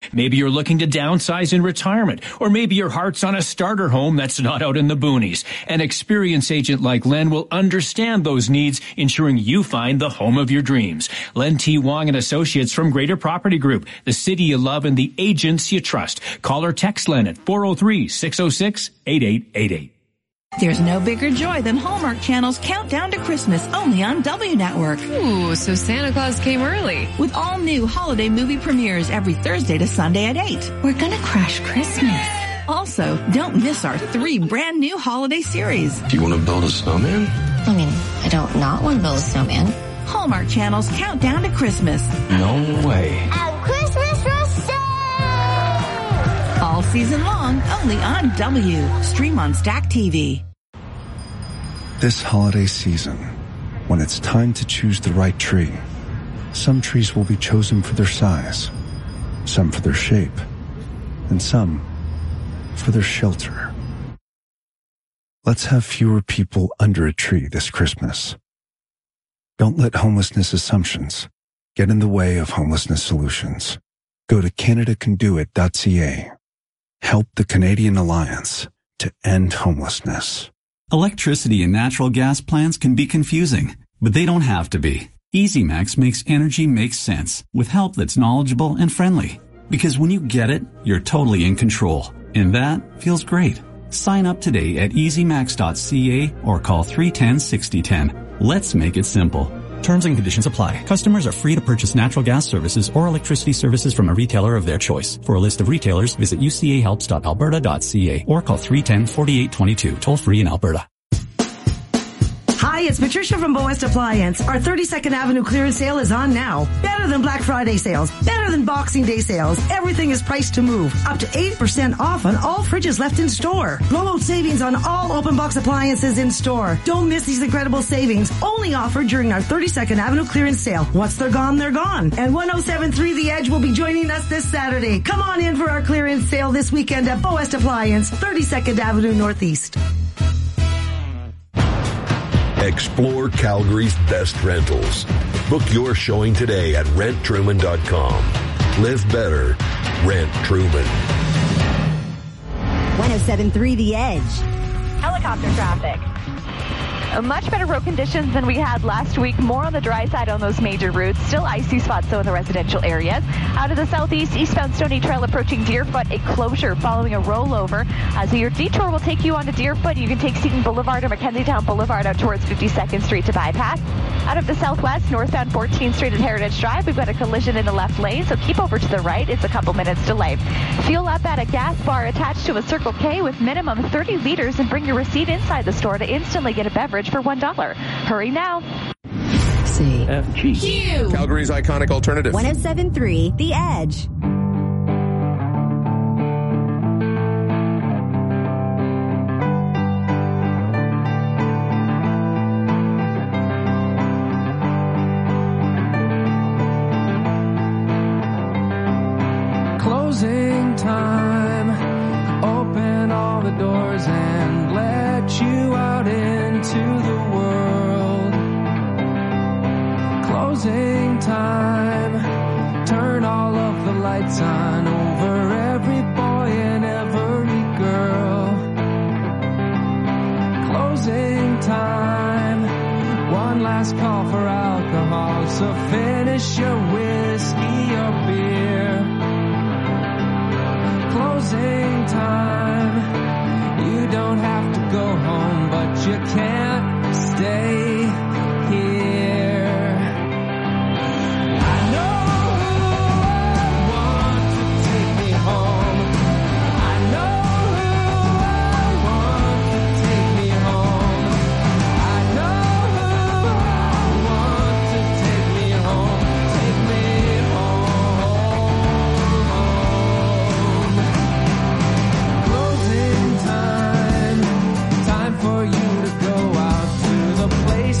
Maybe you're looking to downsize in retirement, or maybe your heart's on a starter home that's not out in the boonies. An experienced agent like Len will understand those needs, ensuring you find the home of your dreams. Len T. Wong and Associates from Greater Property Group, the city you love and the agents you trust. Call or text Len at 403-606-8888. There's no bigger joy than Hallmark Channel's Countdown to Christmas, only on W Network. Ooh, so Santa Claus came early. With all new holiday movie premieres every Thursday to Sunday at 8. We're gonna crash Christmas. Also, don't miss our 3 brand new holiday series. Do you want to build a snowman? I mean, I don't not want to build a snowman. Hallmark Channel's Countdown to Christmas. No way. And Christmas for sale! All season long, only on W. Stream on Stack TV. This holiday season, when it's time to choose the right tree, some trees will be chosen for their size, some for their shape, and some for their shelter. Let's have fewer people under a tree this Christmas. Don't let homelessness assumptions get in the way of homelessness solutions. Go to CanadaCanDoIt.ca. Help the Canadian Alliance to end homelessness. Electricity and natural gas plans can be confusing, but they don't have to be. EasyMax makes energy make sense with help that's knowledgeable and friendly. Because when you get it, you're totally in control. And that feels great. Sign up today at easymax.ca or call 310-6010. Let's make it simple. Terms and conditions apply. Customers are free to purchase natural gas services or electricity services from a retailer of their choice. For a list of retailers, visit ucahelps.alberta.ca or call 310-4822, toll free in Alberta. Hi, it's Patricia from Bow West Appliance. Our 32nd Avenue clearance sale is on now. Better than Black Friday sales. Better than Boxing Day sales. Everything is priced to move. Up to 8% off on all fridges left in store. Blowout savings on all open box appliances in store. Don't miss these incredible savings. Only offered during our 32nd Avenue clearance sale. Once they're gone, they're gone. And 1073 The Edge will be joining us this Saturday. Come on in for our clearance sale this weekend at Bow West Appliance, 32nd Avenue Northeast. Explore Calgary's best rentals. Book your showing today at renttruman.com. Live better. Rent Truman. 1073 The Edge. Helicopter traffic. Much better road conditions than we had last week. More on the dry side on those major routes. Still icy spots, though, in the residential areas. Out of the southeast, eastbound Stony Trail approaching Deerfoot, a closure following a rollover. So your detour will take you onto Deerfoot. You can take Seton Boulevard or Mackenziestown Boulevard out towards 52nd Street to bypass. Out of the southwest, northbound 14th Street at Heritage Drive, we've got a collision in the left lane, so keep over to the right. It's a couple minutes delay. Fuel up at a gas bar attached to a Circle K with minimum 30 liters and bring your receipt inside the store to instantly get a beverage for $1. Hurry now. CFG. Calgary's iconic alternative. 1073 The Edge. Closing time. Open all the doors and let you out into the world. Closing time. Turn all of the lights on over every boy and every girl. Closing time. One last call for alcohol, so finish your whiskey or beer. Closing time. You don't have to go home, but you can't stay here. I know who I want to take me home. I know who I want to take me home. I know who I want to take me home. Take me home. Closing time. Time for you to go out to the place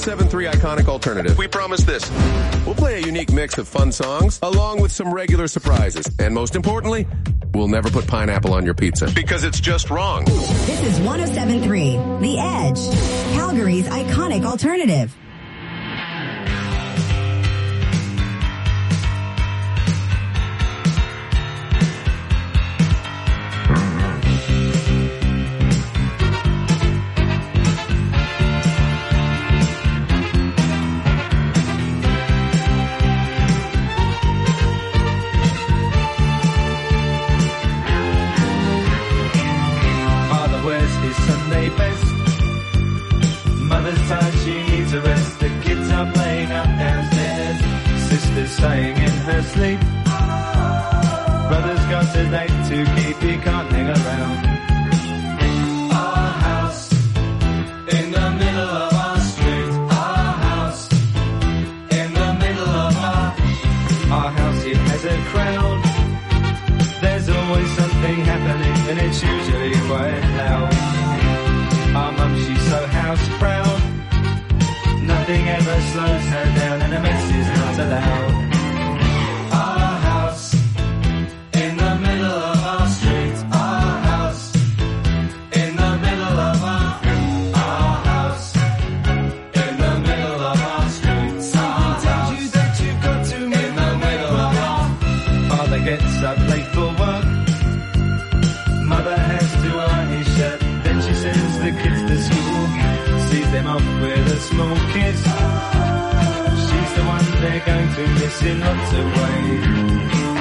107.3 Iconic Alternative, we promise this. We'll play a unique mix of fun songs, along with some regular surprises. And most importantly, we'll never put pineapple on your pizza, because it's just wrong. This is 107.3 The Edge, Calgary's iconic alternative. Saying in her sleep, brother's got a date to keep, he can't hang around. Our house in the middle of our street, our house in the middle of our house, it has a crowd. There's always something happening and it's usually quite loud. Our mum, she's so house proud, nothing ever slows her down and a mess is not allowed. Small kids, she's the one they're going to miss in lots of ways.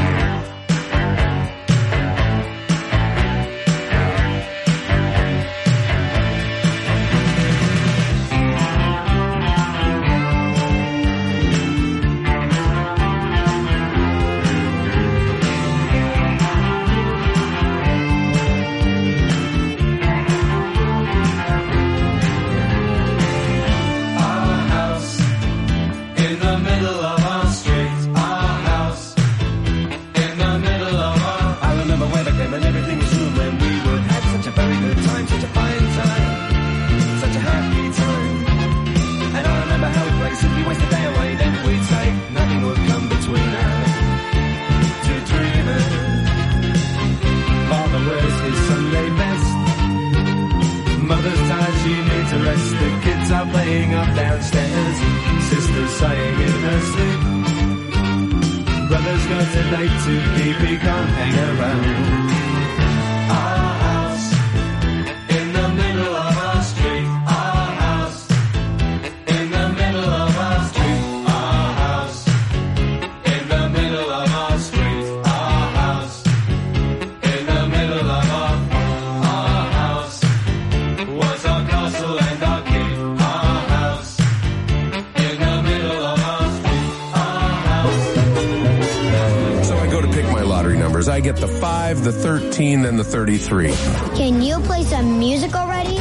I get the 5, the 13, and the 33. Can you play some music already?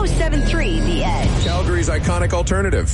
107.3 The Edge, Calgary's iconic alternative.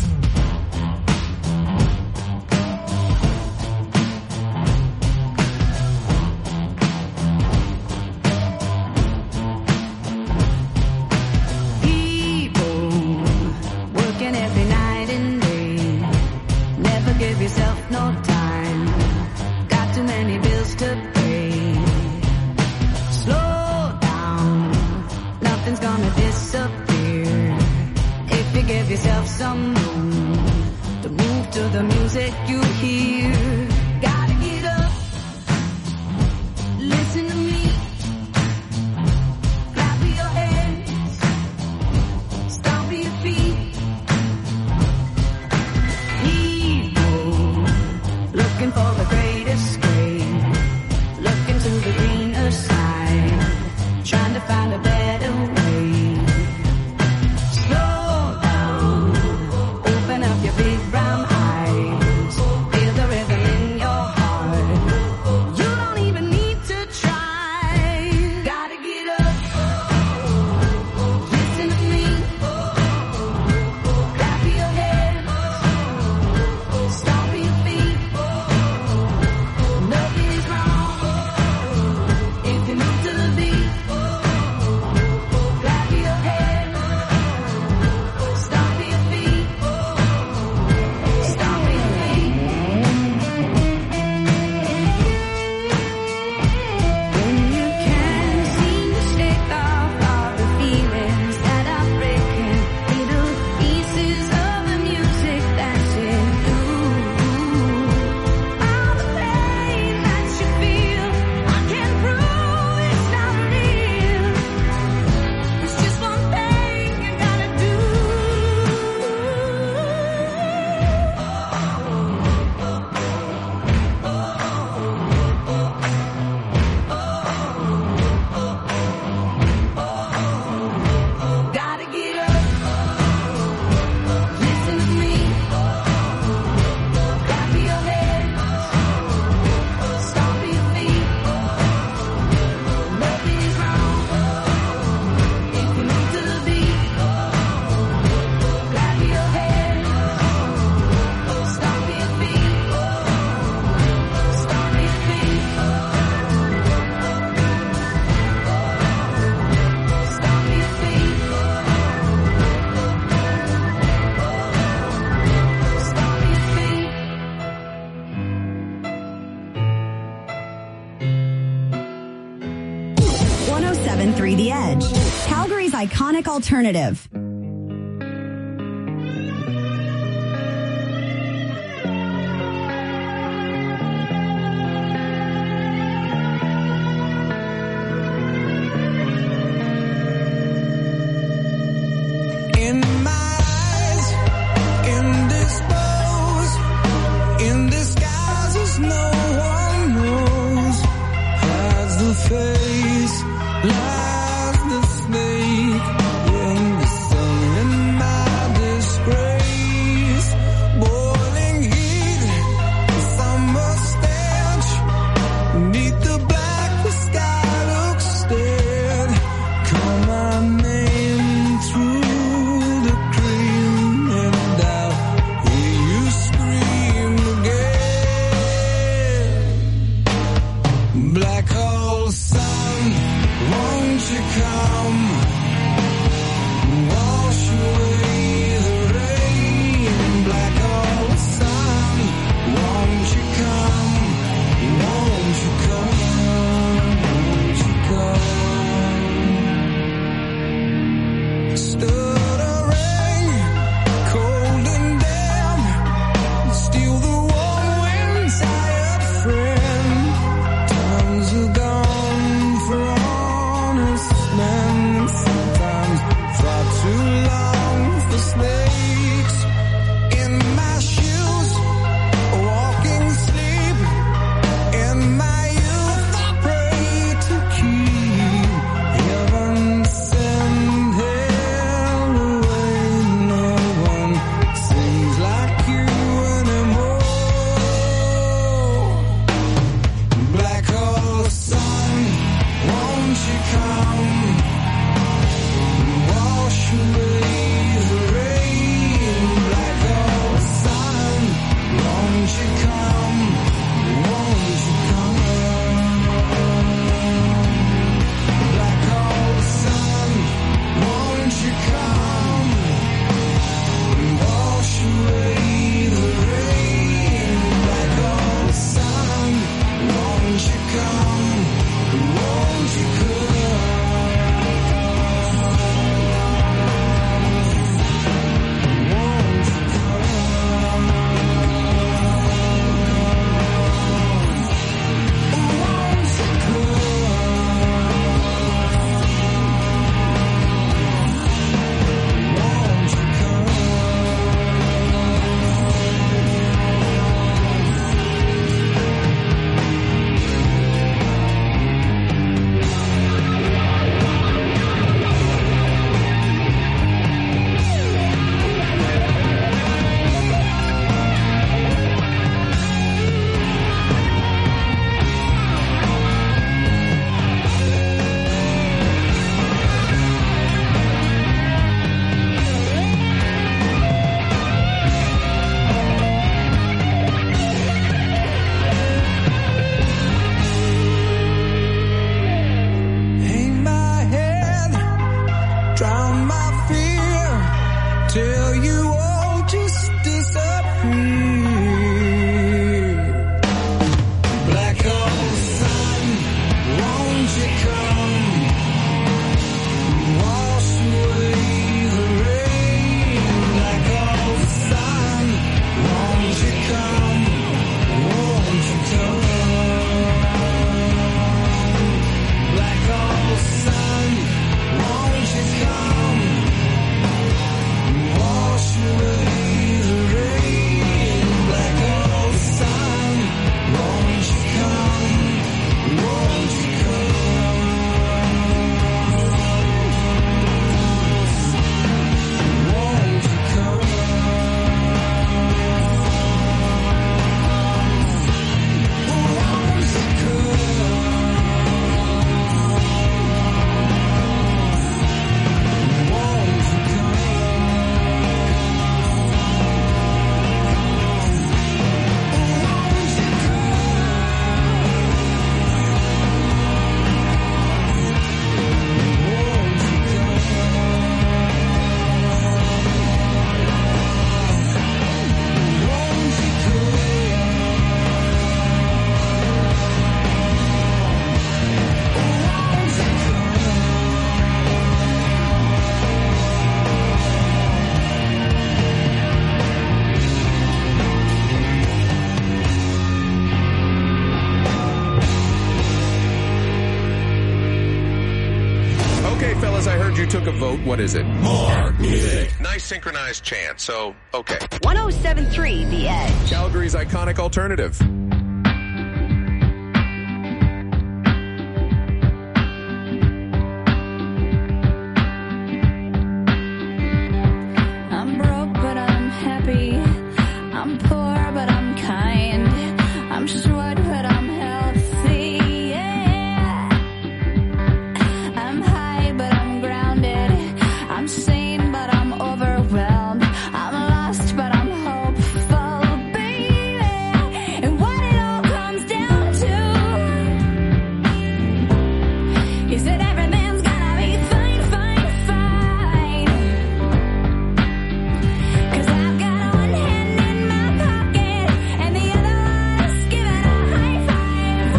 Slow down, open up your big brown eyes, feel the rhythm. Edge, Calgary's iconic alternative. In my eyes, indisposed, in disguises no one knows, hides the face, lies the snake in the you took a vote. What is it? More music. Nice synchronized chant, so, okay. 107.3 The Edge. Calgary's iconic alternative. I'm broke, but I'm happy. I'm poor, but I'm kind. I'm short, but I'm healthy. Yeah. I'm high, but I'm grounded. I'm sane, but I'm overwhelmed. I'm lost, but I'm hopeful, baby. And what it all comes down to is that everything's gonna be fine, fine, fine. 'Cause I've got one hand in my pocket and the other one's giving a high five.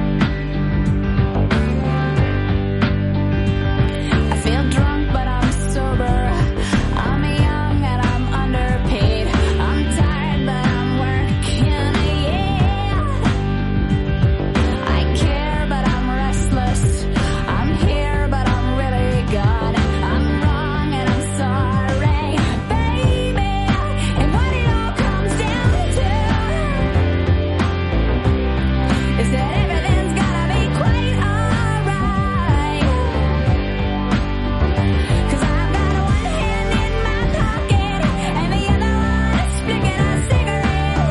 I feel drunk, but I'm sober. I'm young and I'm underpaid. I'm tired, but I'm working, yeah. I care, but I'm restless. I'm here, but I'm really gone. I'm wrong and I'm sorry, baby. And what it all comes down to is that everything's gonna be quite alright. 'Cause I've got one hand in my pocket and the other one is flicking a cigarette.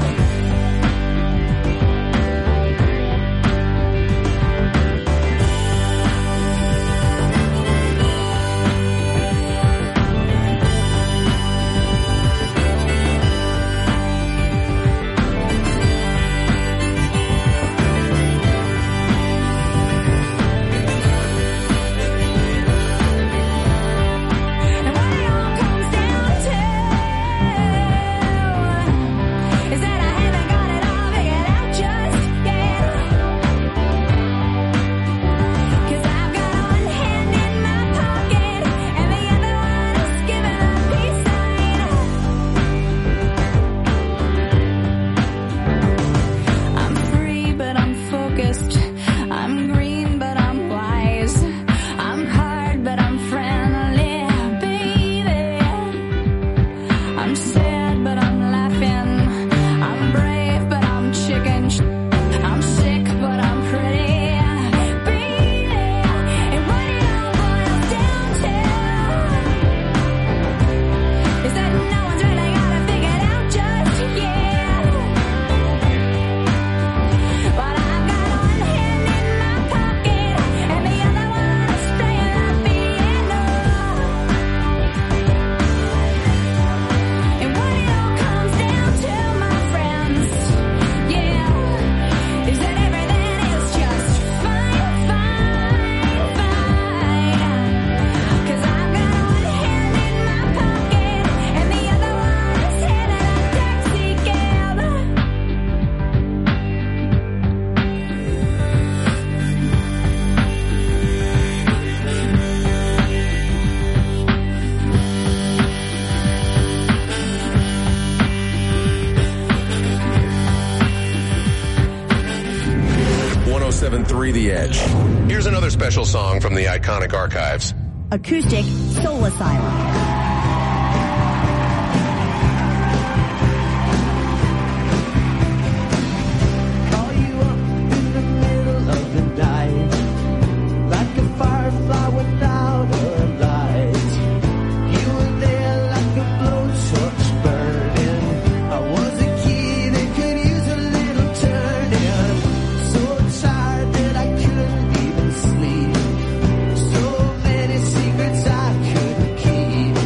And what it all comes down to is that I haven't got it all figured out just yet. 'Cause I've got one hand in my pocket and the other one is giving a peace sign. I'm free, but I'm focused. I'm green, but I'm wise. I'm hard, but I'm friendly, baby. I'm sad, but I'm laughing. I'm brave, but I'm chicken. I'm sick, but I'm pretty, baby. And what it all boils down to is that no one's really got it figured out just yet. But I've got one hand in my pocket and the other one is playing the piano. And what it all comes down to, my friends, yeah, is that everything is just fine, fine, fine. 'Cause I've got one hand in my pocket and the other one is hailing a taxi cab. 107.3 The Edge. Here's another special song from the iconic archives. Acoustic Soul Asylum. Call you up in the middle of the night, like a firefly without a light. You were there like a blowtorch burning. I was a kid that could use a little turning. So tired that I couldn't even sleep. So many secrets I couldn't keep.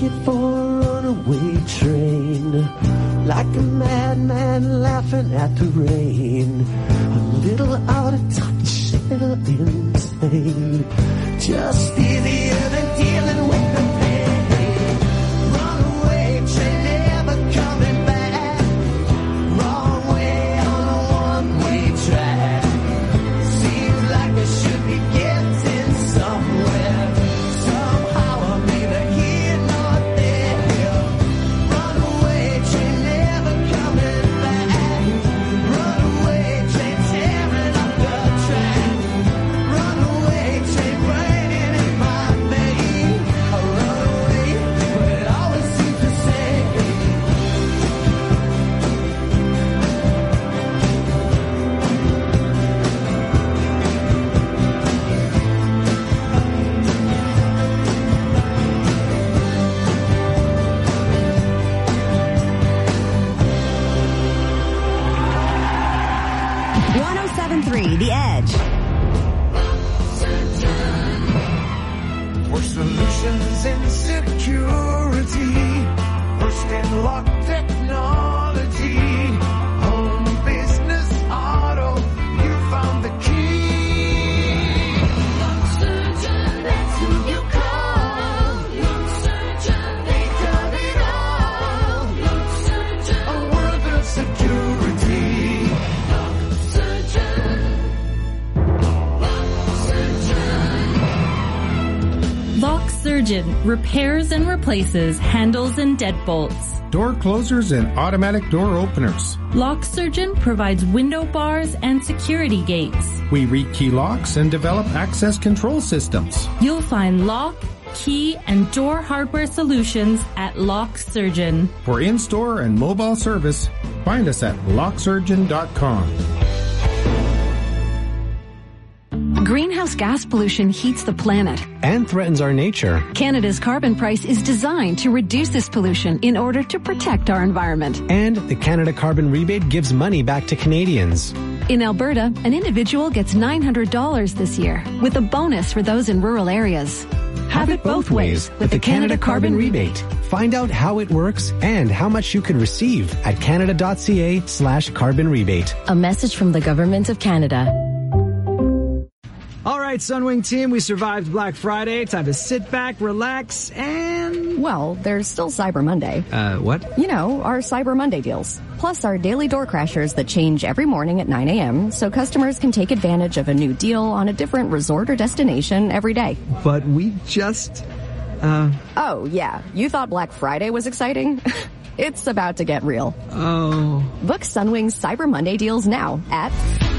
ticket for a runaway train, like a madman laughing at the rain. A little out of touch, a little insane, just easier than dealing with the pain. Runaway train never coming back, wrong way on a one-way track. Seems like I should be getting somewhere. Somehow I'm neither here nor there. Runaway train never coming back. Runaway train tearing up the track. Runaway train raining in my veins. A runaway, but it always seems the same. 107.3 The Edge. For solutions in security, first in lock technology, home, business, auto, you found the key. Lock Surgeon, that's who you call. Lock Surgeon, they got it all. Lock Surgeon, a world of security. Lock Surgeon, Lock Surgeon repairs and replaces handles and deadbolts. Door closers and automatic door openers. Lock Surgeon provides window bars and security gates. We rekey locks and develop access control systems. You'll find lock, key, and door hardware solutions at Lock Surgeon. For in-store and mobile service, find us at locksurgeon.com. Greenhouse gas pollution heats the planet and threatens our nature. Canada's carbon price is designed to reduce this pollution in order to protect our environment. And the Canada Carbon Rebate gives money back to Canadians. In Alberta, an individual gets $900 this year, with a bonus for those in rural areas. Have it both ways with the Canada Carbon Rebate. Find out how it works and how much you could receive at canada.ca/carbon rebate. A message from the Government of Canada. All right, Sunwing team, we survived Black Friday. Time to sit back, relax, and... Well, there's still Cyber Monday. What? You know, our Cyber Monday deals. Plus our daily door crashers that change every morning at 9 a.m. so customers can take advantage of a new deal on a different resort or destination every day. But we just... Oh, yeah. You thought Black Friday was exciting? It's about to get real. Oh. Book Sunwing's Cyber Monday deals now at...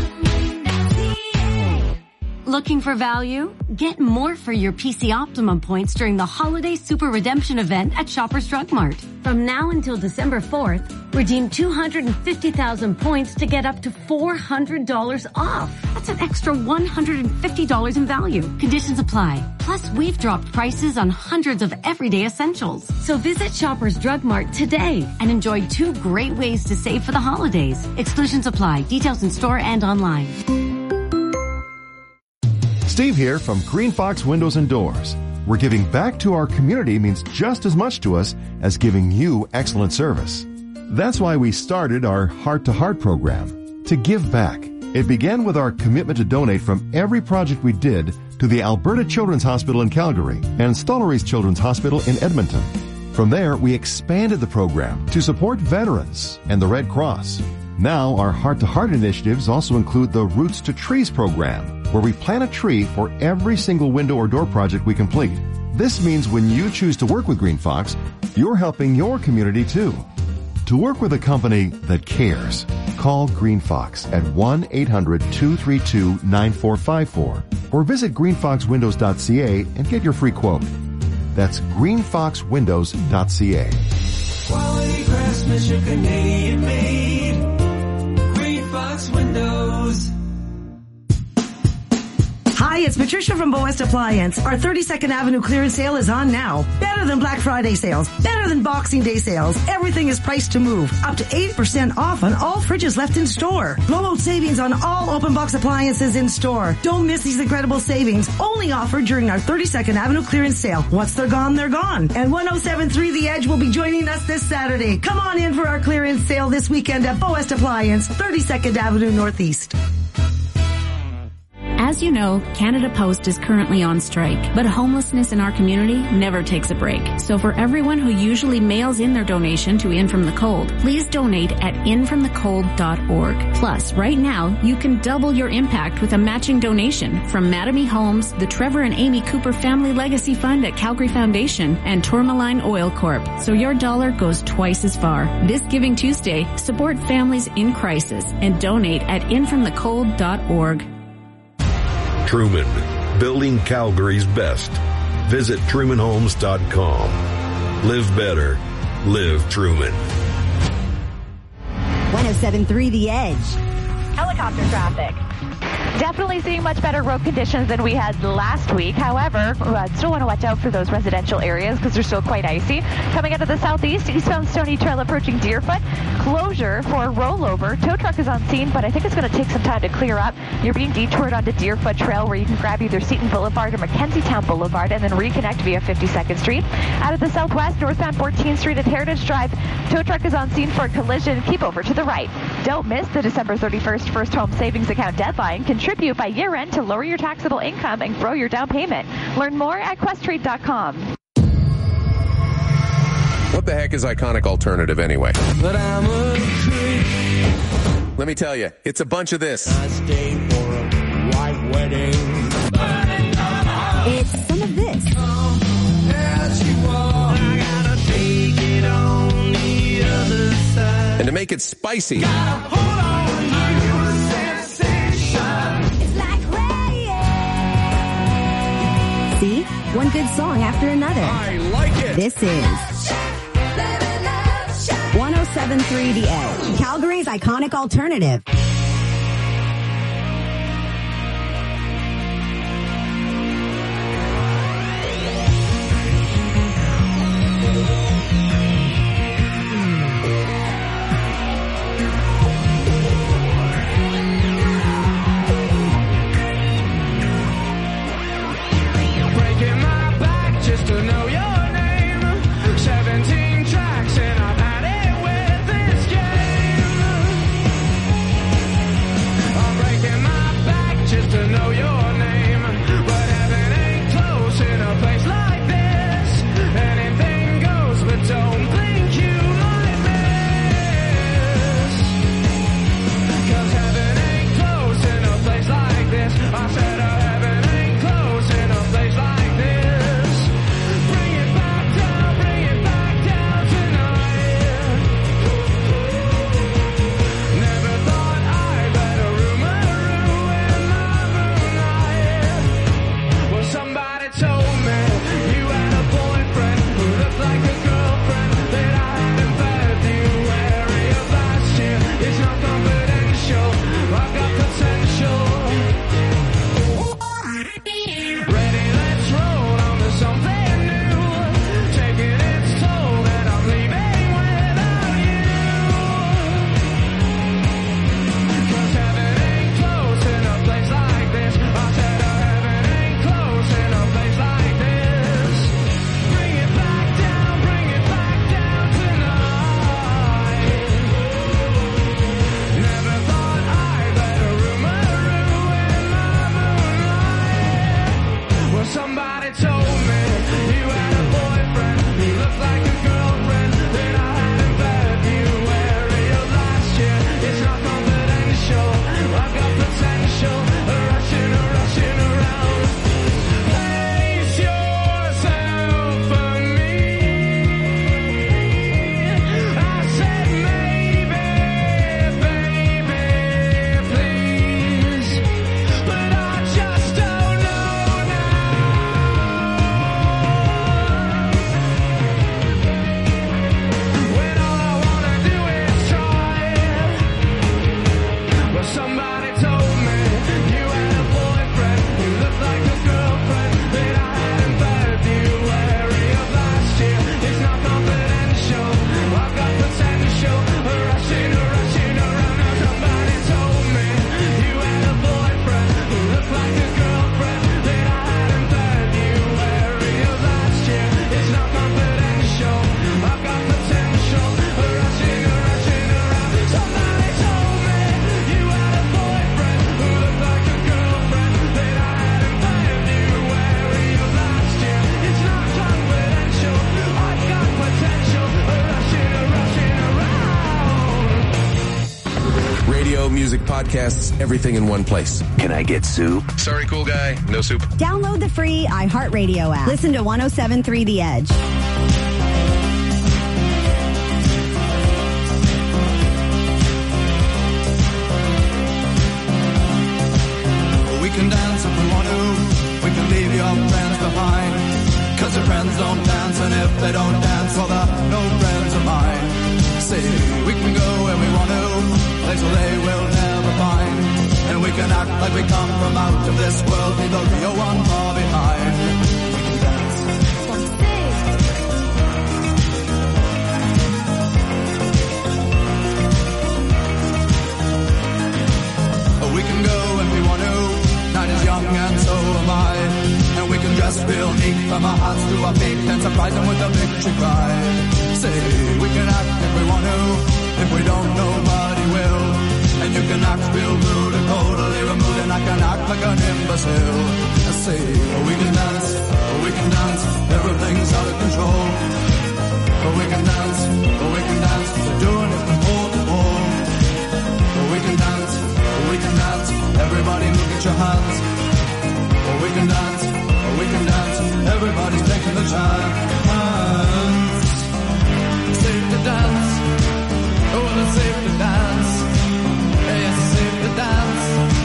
Looking for value? Get more for your PC Optimum points during the Holiday Super Redemption event at Shoppers Drug Mart. From now until December 4th, redeem 250,000 points to get up to $400 off. That's an extra $150 in value. Conditions apply. Plus, we've dropped prices on hundreds of everyday essentials. So visit Shoppers Drug Mart today and enjoy 2 great ways to save for the holidays. Exclusions apply. Details in store and online. Steve here from Green Fox Windows and Doors. We're giving back to our community means just as much to us as giving you excellent service. That's why we started our Heart to Heart program, to give back. It began with our commitment to donate from every project we did to the Alberta Children's Hospital in Calgary and Stollery's Children's Hospital in Edmonton. From there, we expanded the program to support veterans and the Red Cross. Now, our Heart to Heart initiatives also include the Roots to Trees program, where we plant a tree for every single window or door project we complete. This means when you choose to work with Green Fox, you're helping your community too. To work with a company that cares, call Green Fox at 1-800-232-9454 or visit greenfoxwindows.ca and get your free quote. That's greenfoxwindows.ca. Quality craftsmanship, Canadian made. Green Fox Windows. Hi, it's Patricia from Bow West Appliance. Our 32nd Avenue clearance sale is on now. Better than Black Friday sales. Better than Boxing Day sales. Everything is priced to move. Up to 80% off on all fridges left in store. Blowout savings on all open box appliances in store. Don't miss these incredible savings. Only offered during our 32nd Avenue clearance sale. Once they're gone, they're gone. And 107.3 The Edge will be joining us this Saturday. Come on in for our clearance sale this weekend at Bow West Appliance, 32nd Avenue Northeast. As you know, Canada Post is currently on strike, but homelessness in our community never takes a break. So for everyone who usually mails in their donation to In From the Cold, please donate at infromthecold.org. Plus, right now, you can double your impact with a matching donation from Mattamy Homes, the Trevor and Amy Cooper Family Legacy Fund at Calgary Foundation, and Tourmaline Oil Corp. So your dollar goes twice as far. This Giving Tuesday, support families in crisis and donate at infromthecold.org. Truman, building Calgary's best. Visit trumanhomes.com. Live better. Live Truman. 107.3 The Edge. Helicopter traffic. Definitely seeing much better road conditions than we had last week. However, still want to watch out for those residential areas because they're still quite icy. Coming out of the southeast, eastbound Stony Trail approaching Deerfoot. Closure for a rollover. Tow truck is on scene, but I think it's going to take some time to clear up. You're being detoured onto Deerfoot Trail where you can grab either Seton Boulevard or Mackenziestown Boulevard and then reconnect via 52nd Street. Out of the southwest, northbound 14th Street at Heritage Drive. Tow truck is on scene for a collision. Keep over to the right. Don't miss the December 31st First Home Savings Account deadline. Contribute by year-end to lower your taxable income and grow your down payment. Learn more at questrade.com. What the heck is Iconic Alternative anyway? But I'm a creep. Let me tell you, it's a bunch of this. I stay for a white wedding. It's some of this. As you walk, I gotta take it on the other side. And to make it spicy, See? One good song after another. I like it. This is 107.3 The Edge, Calgary's iconic alternative. Just to know your name. 17 tracks and I've had it with this game. I'm breaking my back just to know your name. But heaven ain't close in a place like this. Anything goes, but don't think you like this. 'Cause heaven ain't close in a place like this. I said heaven ain't close in a place like this. music, podcasts, everything in one place. Can I get soup? Sorry, cool guy. No soup. Download the free iHeartRadio app. Listen to 107.3 The Edge. We can dance if we want to. We can leave your friends behind. 'Cause your friends don't dance, and if they don't dance, well, they're no friends of mine. See, we can go where we want to, places they will never find. And we can act like we come from out of this world, leave the real one far behind. We can dance. We can go when we want to. Night is young and so am I. And we can dress real neat from our hearts to our feet and surprise them with a victory cry. Say, we can act if we want to. If we don't, nobody will. And you can act real rude and totally removed, and I can act like an imbecile. I say, we can dance, everything's out of control. We can dance, we're doing it from pole to pole. We can dance, everybody look at your hands. We can dance, everybody's taking the chance. Safe to dance, oh, it's safe to dance. Yes, it's safe to dance.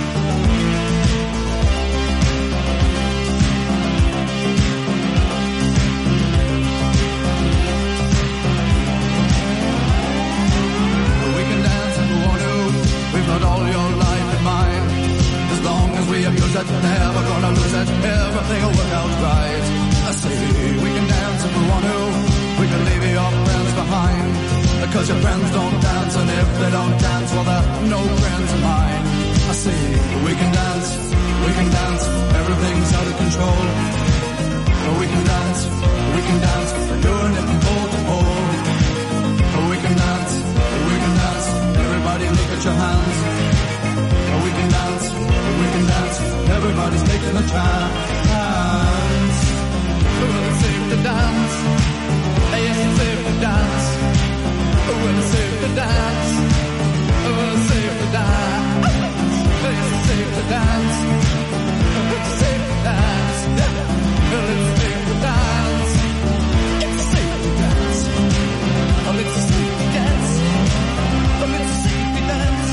We can dance if we want to. We've got all your life in mind. As long as we abuse it, never gonna lose it. Everything will work out right. I say we can dance if we want to. We can leave your friends behind. Because your friends don't dance, and if they don't dance, well, they're no friends of mine. I say we can dance, everything's out of control. We can dance, we're doing it from pole to pole. We can dance, everybody look at your hands. We can dance, everybody's taking a chance. Well, it's safe to dance, yes, it's safe to dance. Well, it's safe to dance, well, it's safe to dance. Yes, it's safe to dance, it's safe to dance. Well, it's safe to dance, it's safe to dance. Well, it's safe to dance, well, it's safe to dance.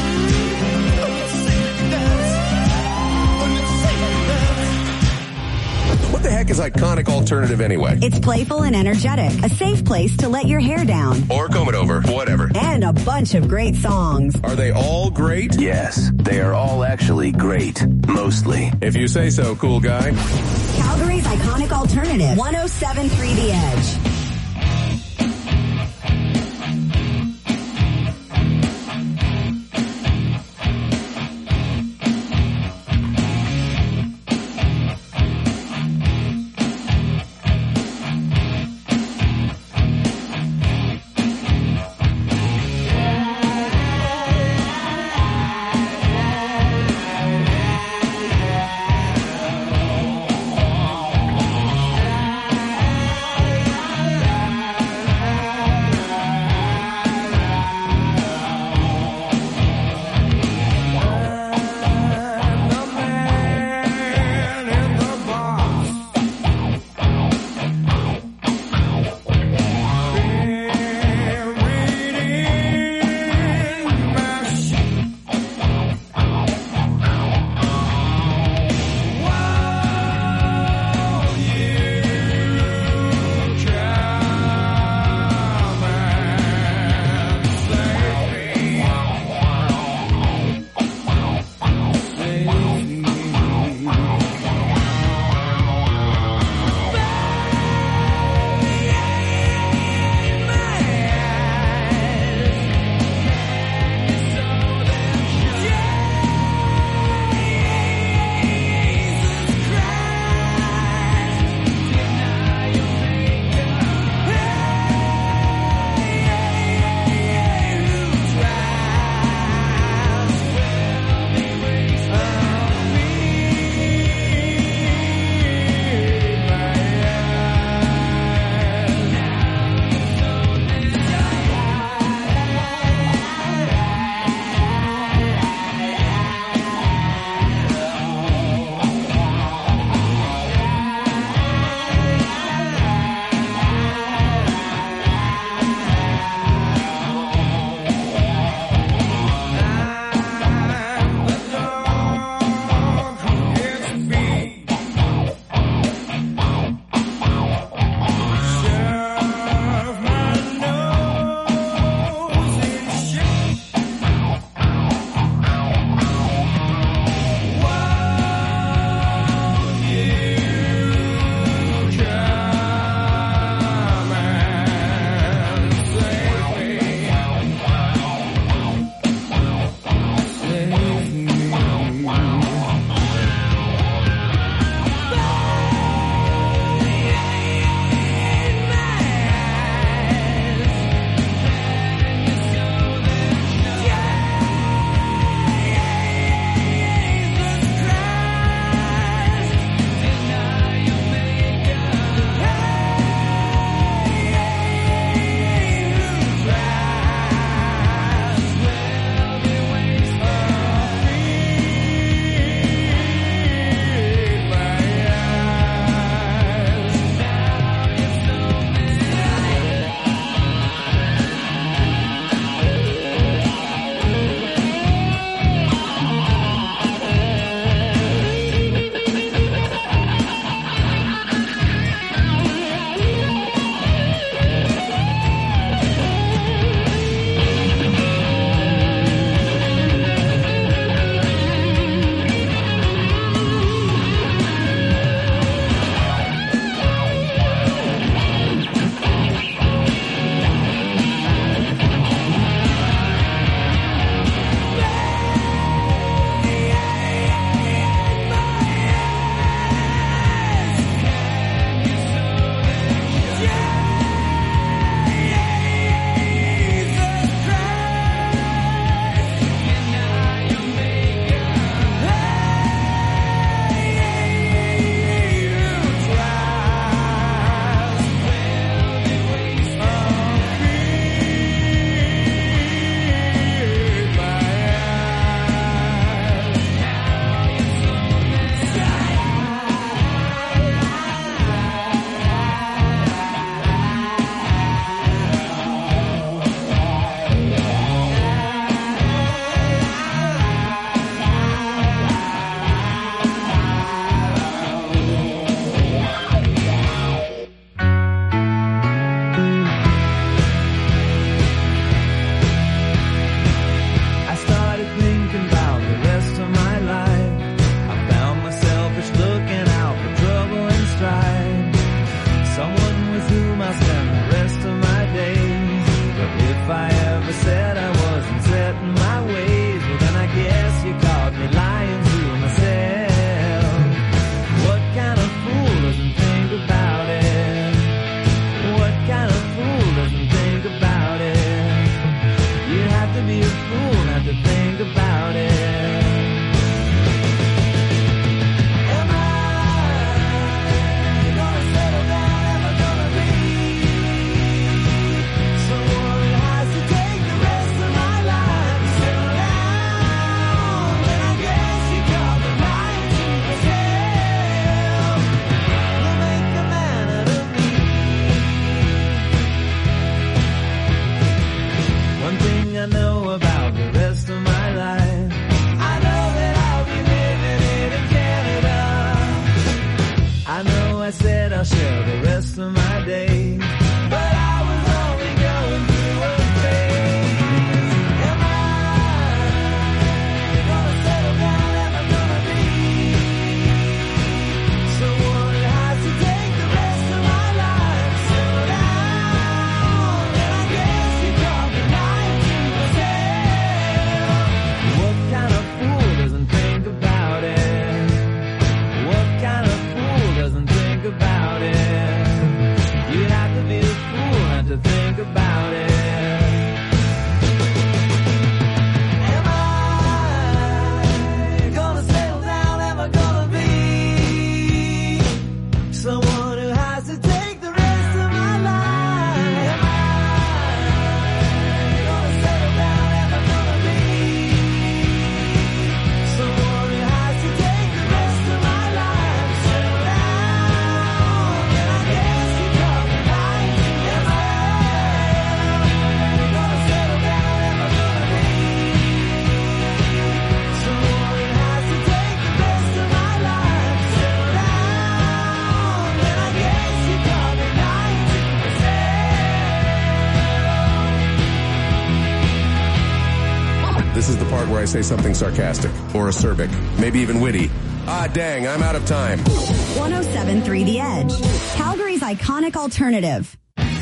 What the heck is Iconic Alternative anyway? It's playful and energetic. A safe place to let your hair down. Or comb it over, whatever. And a bunch of great songs. Are they all great? Yes, they are all actually great. Mostly. If you say so, cool guy. Calgary's Iconic Alternative. 107.3 The Edge. of my days. But I was only going through a phase. Am I gonna settle down? Am I gonna be someone who has to take the rest of my life? Settle down, and I guess you call me lying to myself. What kind of fool doesn't think about it? What kind of fool doesn't think about it? You have to be a fool not to think about it. Am I gonna settle down? Am I gonna be someone who has to take the rest of my life? Am I gonna settle down? Am I gonna be someone who has to take the rest of my life? Settle down, and I guess you call me lying to myself. Gonna settle down, am I gonna be someone who has to take the rest of my life? Settle down, and I guess you call me lying to myself. This is the part where I say something sarcastic or acerbic, maybe even witty. Ah, dang, I'm out of time. 107.3 The Edge, Calgary's iconic alternative.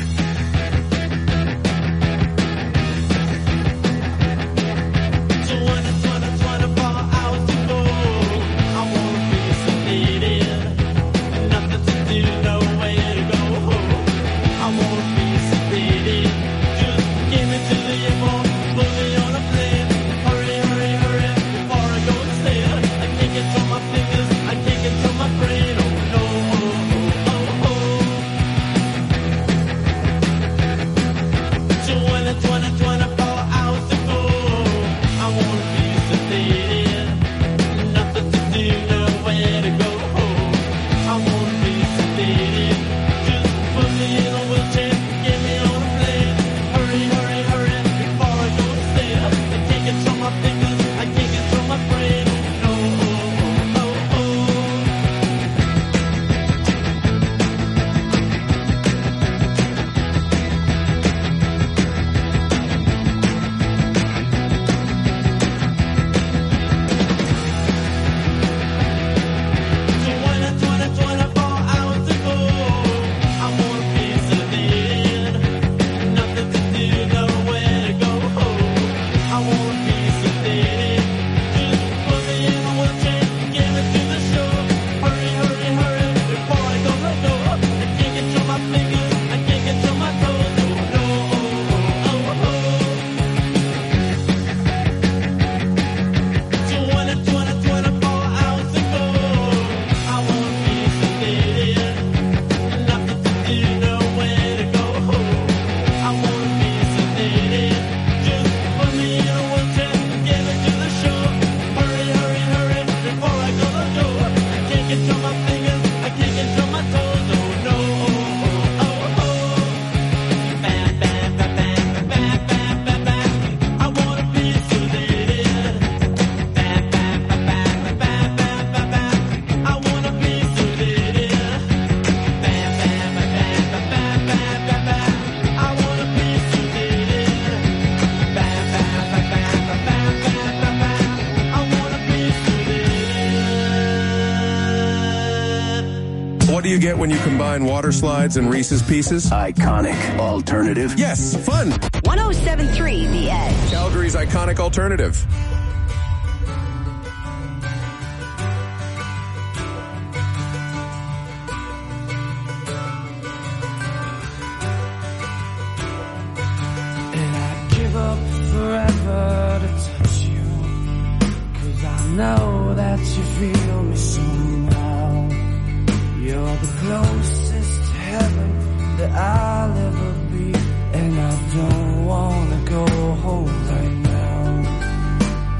What do you get when you combine water slides and Reese's Pieces? Iconic alternative. Yes, fun. 107.3 The Edge. Calgary's iconic alternative. And I'd give up forever to touch you, 'cause I know that you feel me somehow. You're the closest to heaven that I'll ever be, and I don't wanna go home right now.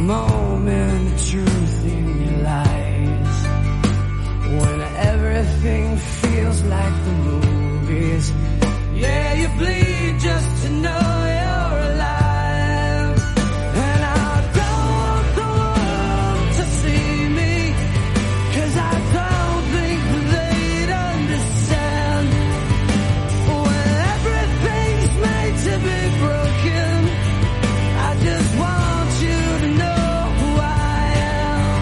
moment of truth in your lies. When everything feels like the movies. Yeah, you bleed just to know you're alive. And I don't want the world to see me, 'cause I don't think they'd understand. When everything's made to be broken, I just want you to know who I am.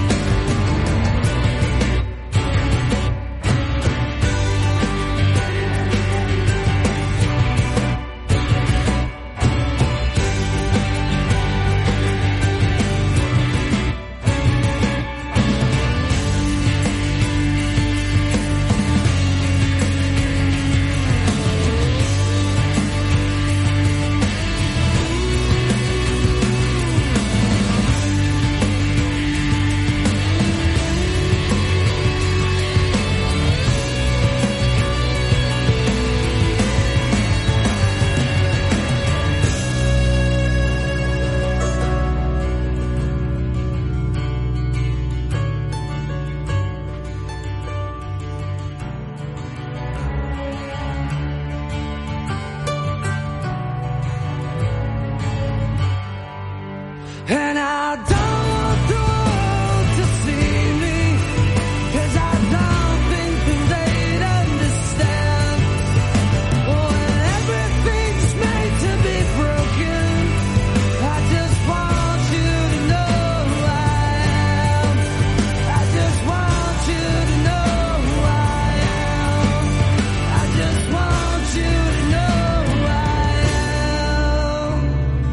And I don't want the world to see me, 'cause I don't think that they'd understand. When everything's made to be broken, I just want you to know who I am. I just want you to know who I am. I just want you to know who I am.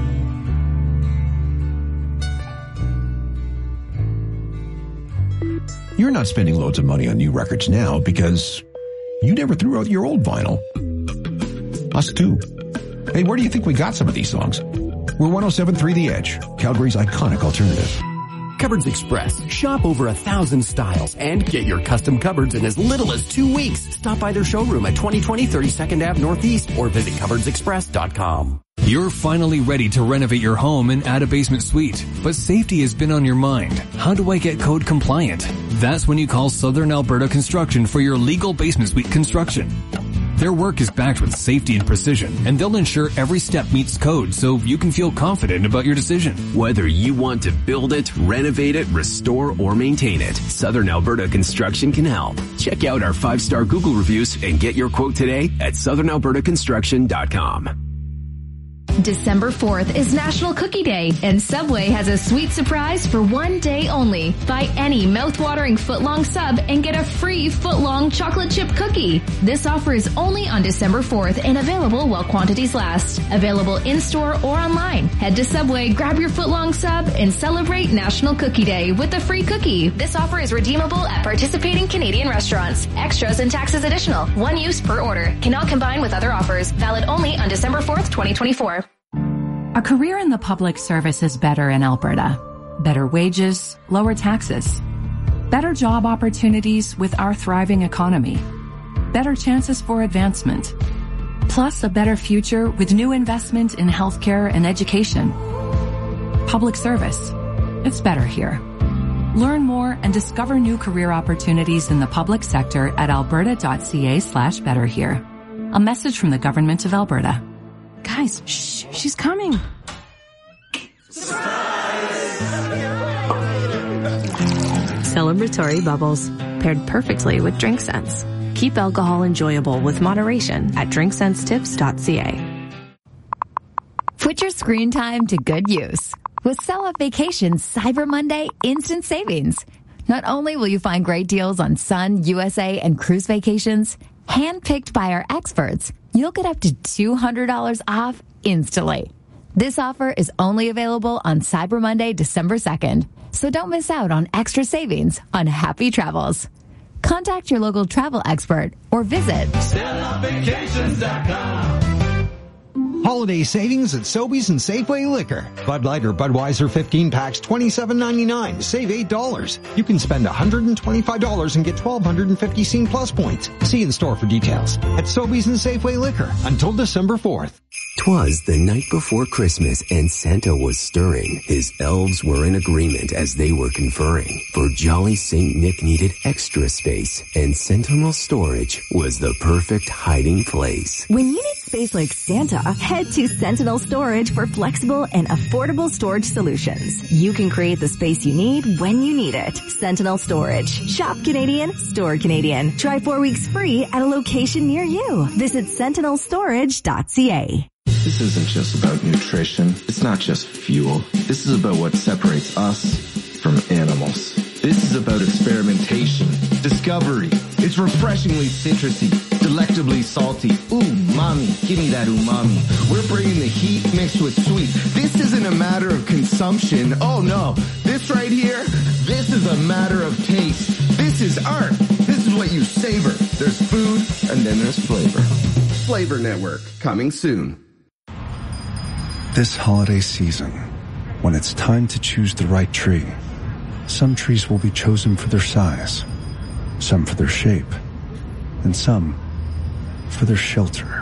You're not spending loads of money on new records now because you never threw out your old vinyl. Us too. Hey, where do you think we got some of these songs? We're 107.3 The Edge, Calgary's iconic alternative. Cupboards Express. Shop over 1,000 styles and get your custom cupboards in as little as 2 weeks. Stop by their showroom at 2020 32nd Ave Northeast or visit cupboardsexpress.com. You're finally ready to renovate your home and add a basement suite, but safety has been on your mind. How do I get code compliant? That's when you call Southern Alberta Construction for your legal basement suite construction. Their work is backed with safety and precision, and they'll ensure every step meets code so you can feel confident about your decision. Whether you want to build it, renovate it, restore, or maintain it, Southern Alberta Construction can help. Check out our 5-star Google reviews and get your quote today at southernalbertaconstruction.com. December 4th is National Cookie Day, and Subway has a sweet surprise for one day only. Buy any mouth-watering footlong sub and get a free footlong chocolate chip cookie. This offer is only on December 4th and available while quantities last. Available in-store or online. Head to Subway, grab your footlong sub, and celebrate National Cookie Day with a free cookie. This offer is redeemable at participating Canadian restaurants. Extras and taxes additional. One use per order. Cannot combine with other offers. Valid only on December 4th, 2024. A career in the public service is better in Alberta. Better wages, lower taxes. Better job opportunities with our thriving economy. Better chances for advancement. Plus a better future with new investment in healthcare and education. Public service. It's better here. Learn more and discover new career opportunities in the public sector at alberta.ca/betterhere. A message from the Government of Alberta. Guys, shh, she's coming. Celebratory bubbles, paired perfectly with Drink Sense. Keep alcohol enjoyable with moderation at drinksensetips.ca. Put your screen time to good use with Sell Up Vacations Cyber Monday Instant Savings. Not only will you find great deals on Sun, USA, and cruise vacations, handpicked by our experts, you'll get up to $200 off instantly. This offer is only available on Cyber Monday, December 2nd. So don't miss out on extra savings on happy travels. Contact your local travel expert or visit SellOutVacations.com. Holiday savings at Sobeys and Safeway Liquor. Bud Light or Budweiser 15 packs, $27.99. Save $8. You can spend $125 and get 1,250 Scene Plus points. See in store for details at Sobeys and Safeway Liquor until December 4th. 'Twas the night before Christmas and Santa was stirring. His elves were in agreement as they were conferring. For jolly Saint Nick needed extra space, and Sentinel Storage was the perfect hiding place. When you need space like Santa, head to Sentinel Storage for flexible and affordable storage solutions. You can create the space you need when you need it. Sentinel Storage. Shop Canadian, store Canadian. Try 4 weeks free at a location near you. Visit sentinelstorage.ca. This isn't just about nutrition. It's not just fuel. This is about what separates us from animals. This is about experimentation, discovery. It's refreshingly citrusy, delectably salty. Umami, give me that umami. We're bringing the heat mixed with sweet. This isn't a matter of consumption. Oh no, this right here, this is a matter of taste. This is art. This is what you savor. There's food and then there's flavor. Flavor Network, coming soon. This holiday season, when it's time to choose the right tree, some trees will be chosen for their size, some for their shape, and some for their shelter.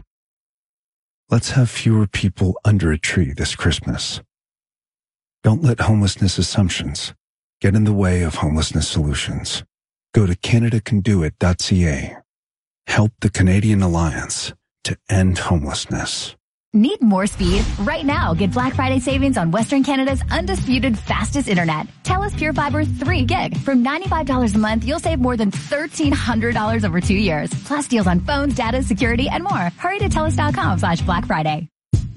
Let's have fewer people under a tree this Christmas. Don't let homelessness assumptions get in the way of homelessness solutions. Go to CanadaCanDoIt.ca. Help the Canadian Alliance to end homelessness. Need more speed? Right now, get Black Friday savings on Western Canada's undisputed fastest internet. TELUS Pure Fiber 3 gig. From $95 a month, you'll save more than $1,300 over 2 years. Plus deals on phones, data, security, and more. Hurry to TELUS.com/Black Friday.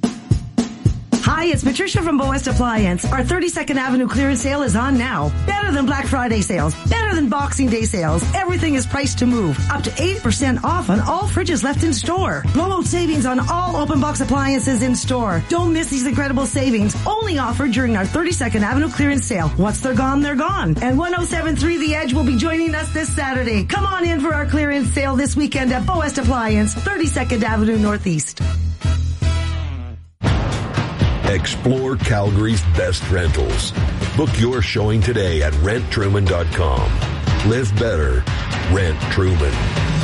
Hi, it's Patricia from Boest Appliance. Our 32nd Avenue clearance sale is on now. Better than Black Friday sales. Better than Boxing Day sales. Everything is priced to move. Up to 80% off on all fridges left in store. Blowout savings on all open box appliances in store. Don't miss these incredible savings. Only offered during our 32nd Avenue clearance sale. Once they're gone, they're gone. And 107.3 The Edge will be joining us this Saturday. Come on in for our clearance sale this weekend at Boest Appliance, 32nd Avenue Northeast. Explore Calgary's best rentals. Book your showing today at renttruman.com. Live better. Rent Truman.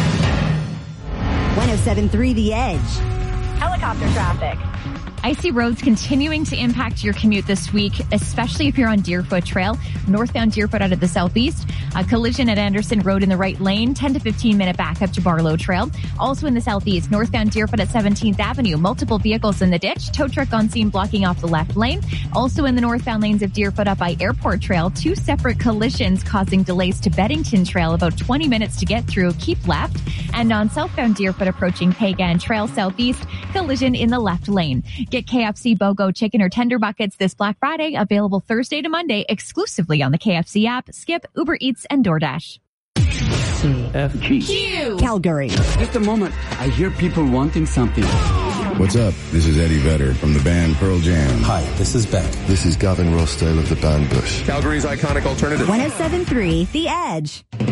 107.3 The Edge. Helicopter traffic. Icy roads continuing to impact your commute this week, especially if you're on Deerfoot Trail, northbound Deerfoot out of the southeast. A collision at Anderson Road in the right lane, 10 to 15 minute backup to Barlow Trail. Also in the southeast, northbound Deerfoot at 17th Avenue, multiple vehicles in the ditch, tow truck on scene blocking off the left lane. Also in the northbound lanes of Deerfoot up by Airport Trail, 2 separate collisions causing delays to Beddington Trail, about 20 minutes to get through, keep left. And on southbound Deerfoot approaching Pagan Trail southeast, collision in the left lane. Get KFC BOGO chicken or tender buckets this Black Friday, available Thursday to Monday exclusively on the KFC app, Skip, Uber Eats, and DoorDash. CFG. Calgary. Just a moment. I hear people wanting something. What's up? This is Eddie Vedder from the band Pearl Jam. Hi, this is Beck. This is Gavin Rossdale of the band Bush. Calgary's iconic alternative. 107.3 The Edge.